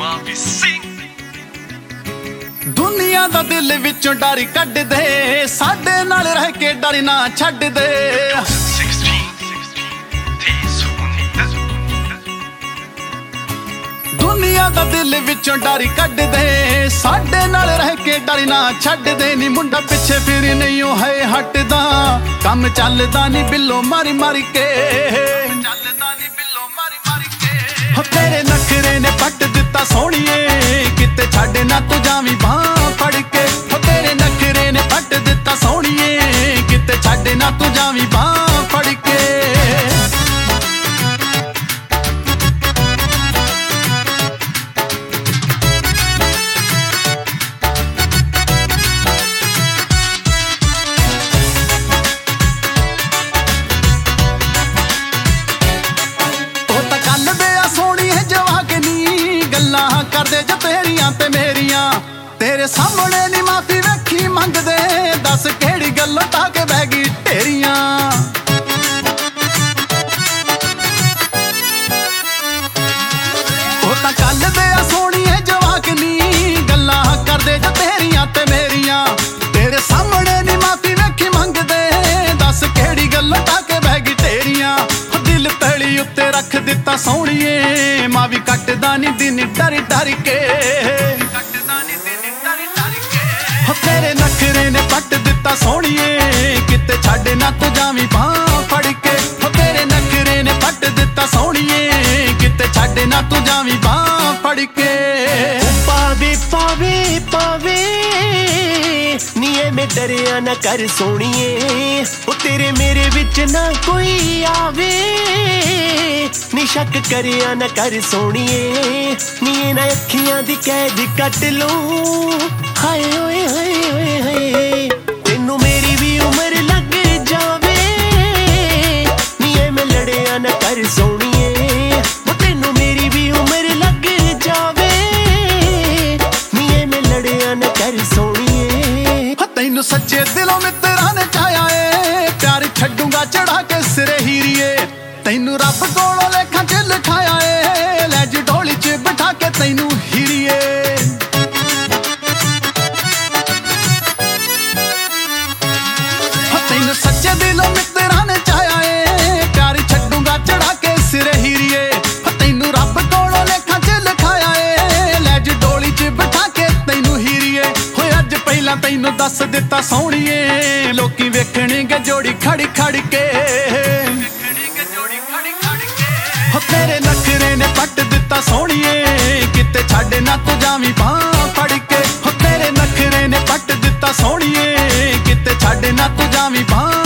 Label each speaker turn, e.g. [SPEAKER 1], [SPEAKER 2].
[SPEAKER 1] दुनिया दा दिल विचों डर कढ दे, साडे नाल रह के डर ना छड्ड दे। दुनिया दा दिल विचों डर कढ दे, साडे नाल रह के डर ना छड्ड दे। नी मुंडा पिछे फिर नहीं है हटदा, काम चलदा नी बिल्लो मारी मारी के, चलदा नी बिल्लो मारी मारी के। हो तेरे नखरे ने पट दिता सोहणीए, किते छड्ड ना तू जावी बां फड़ के। हो तेरे नखरे ने पट दिता सोहणीए, किते छड्ड ना तू जावी बां फड़ के। करदे जो तेरियां ते मेरियां, तेरे सामने नी माफी वेखी मंगदे, दस केड़ी गल्लों ताके बह गई ढेरियां। ओ तां कल दे आ सोहणीए जवाकनी, गल्लां करदे जो तेरियां ते मेरियां, तेरे सामने नी माफी वेखी मंगदे, दस केड़ी गल्लों ताके बह गई ढेरियां। दिल तली उत्ते रख दिता सोहणीए, मां भी कटदा नी दिन डर डर के, कटदा नी दिन डर डर के। हो तेरे नखरे ने पट दिता सोहणीए, किते छड्ड ना तू जावी बां फड़ के। हो तेरे नखरे ने पट दिता सोहणीए, किते छड्ड ना तू जावी बां फड़ के।
[SPEAKER 2] पावे पावे पावे नीए में डरिया ना कर सोहणीए, ओ तेरे मेरे विच ना कोई आवे, नी शक करिया ना कर सोहणीए, नी ना अखियां दी कैद कट लूं। हाय ओए हाय ओए हाय, तेनू मेरी भी उम्र लग जावे, नी मैं लड़िया ना कर सोहणीए, ओ तेनू मेरी भी उम्र लग जावे, नी मैं लड़िया ना कर सोहणीए।
[SPEAKER 1] तैनू सच्चे दिलों मित्रा ने चाया ए, प्यार छड्डूंगा चढ़ा के सिरे हीरिए। तैनू रब कोलों लेखा च लिखाया ए, लैज ढोली च बिठा के तैनू हीरिए। तैनू सच्चे दिलों मित्रा ने चाया ए, प्यार छड्डूंगा चढ़ा के सिरे हीरिए। तैनू रब कोलों लेखा च लिखाया ए, लैज ढोली च बिठा के तैनू हीरिए। होए अज पहला तैनू दस दिता सोहणीए, लोकी वेखणी गे जोड़ी खड़ खड़ के। हो तेरे नखरे ने पट दिता सोहणीए, किते छड्ड ना तू जावी बां फड़ के। हो तेरे नखरे ने पट दिता सोहणीए, किते छड्ड ना तू जावी बां